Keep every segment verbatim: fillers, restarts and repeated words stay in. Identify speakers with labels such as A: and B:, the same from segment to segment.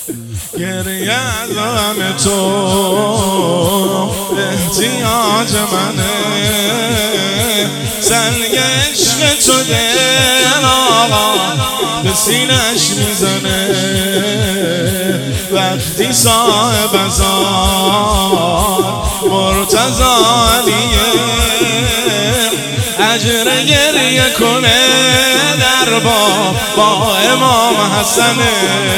A: گریه از غم تو احتیاج منه، سنگ عشق تو دل آقا به سینش میزنه. وقتی صاحب ازار مرتضی علیه، اجر گریه کنه در باب با امام حسنه،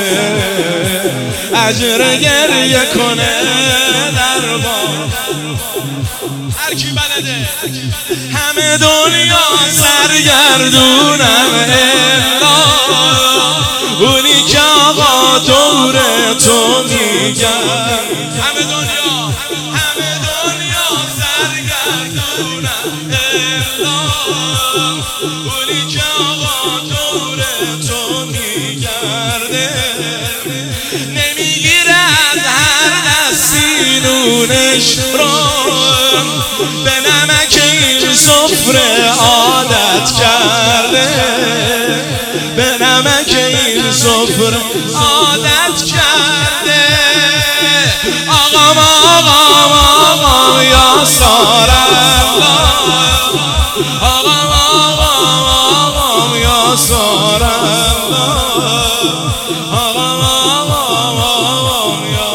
A: اجر گریه کنه در باب. هر کی بلده همه دنیا سرگردونم الا اونی که آقا دور تو میگن. همه دنیا همه دنیا سرگردونم الا اونی که آقا دور تو میگرده. نمیگیره از هر دستی نونش رو، به نمک این سفره عادت کرده، به نمک این سفره عادت کرده. آقام آقام آقام یا سارالله، آقام آقام آقام یا سارالله، آقام آقام آقام یا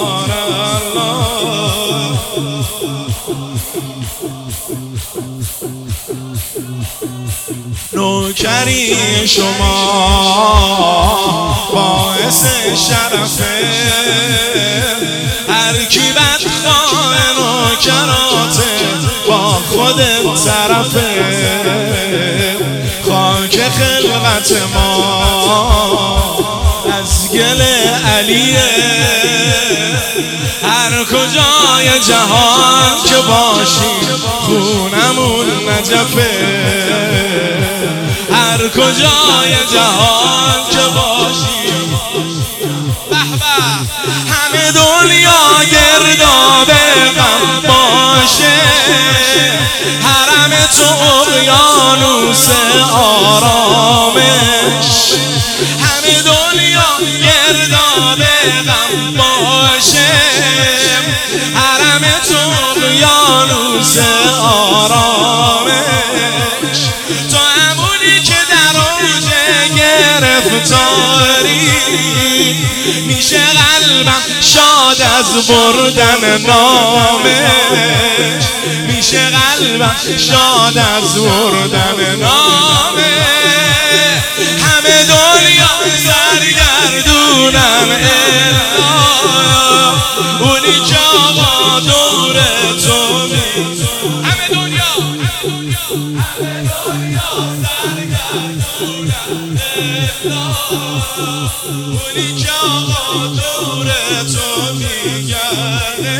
A: سارالله. نوکری شما باعث شرفه، هر کی بدخواه نوکراته با خودت طرفه. خاک خلقت ما از گل علیه، هر کجای جهان که باشی خونمون نجفه، هر کجای جهان که باشی. به به همه دنیا گرداب غم باشه، حرم تو اقیانوس آرامش، همه دنیا گرداب غم باشه، حرم تو اقیانوس آرامش. تو همونی که در اوج گرفتاری میشه قلبم شاد از بردن نامش، میشه قلبم شاد از بردن نامش. همه دنیا سرگردونم الا اونی که آقا دور تو می. همه دنیا همه دنیا سرگردونم الا اونی که آقا دور تو میگرده.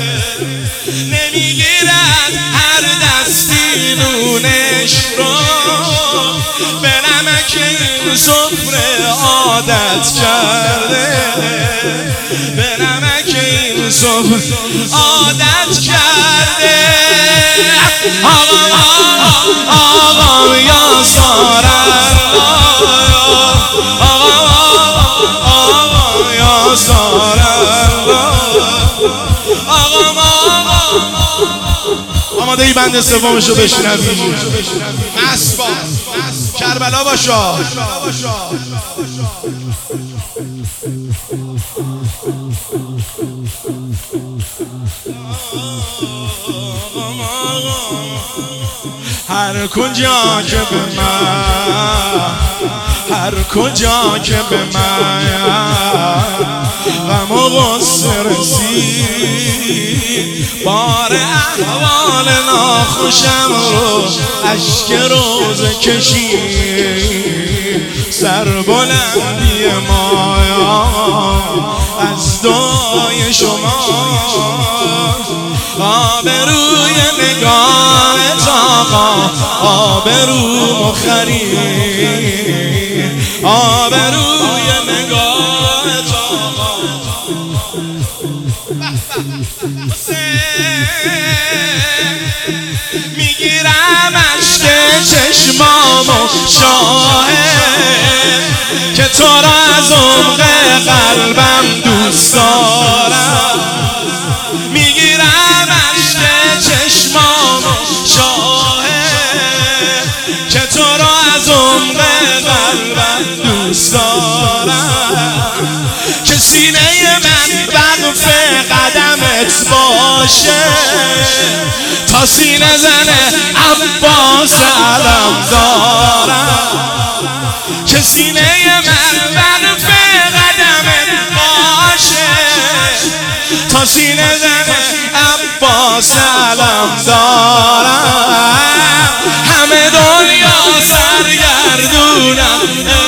A: نمیگیرد هر دستی نونش رو، به نمک این سفره عادت کرده، به نمک این سفره عادت کرده. آقام آقام یا سارالله، آقام آقام یا سارالله، آقام آقام. آماده ای بند سومشو بشنوی؟ مست باش، کربلا باشا. هر کجا که به من، هر کجا که به من غم و غصه رسید، بار احوال ناخوشم رو اشک روزه کشید. سربلندی مایا از دعای شما، آبروی نگاهت آقا آبرو مخرید، آبروی نگاهت آقا. میگیرم عشق چشمامو شاهد که تو را از عمق قلبم دوست دارم که سینه من وقف قدمت باشه تا سینه زنه عباس علم دارم که سینه من وقف قدمت باشه تا سینه زنه عباس علم دارم همه دنیا سرگردونم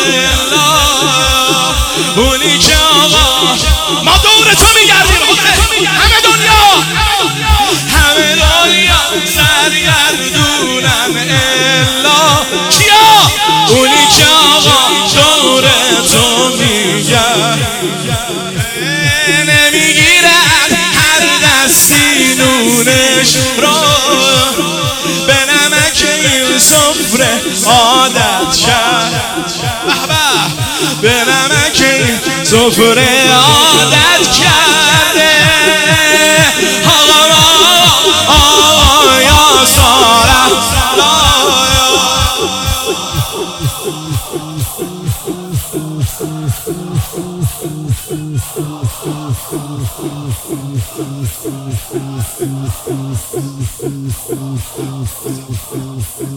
A: اونی که آقا ما دور تو میگردیم همه دنیا همه دنیا سرگردونم الا کیا اونی که آقا دور تو میگرد نمیگیرد هر دستی نونش رو به نمک این سفره عادت کرد به نمک این سفره عادت کرده آقا آقا یا سارا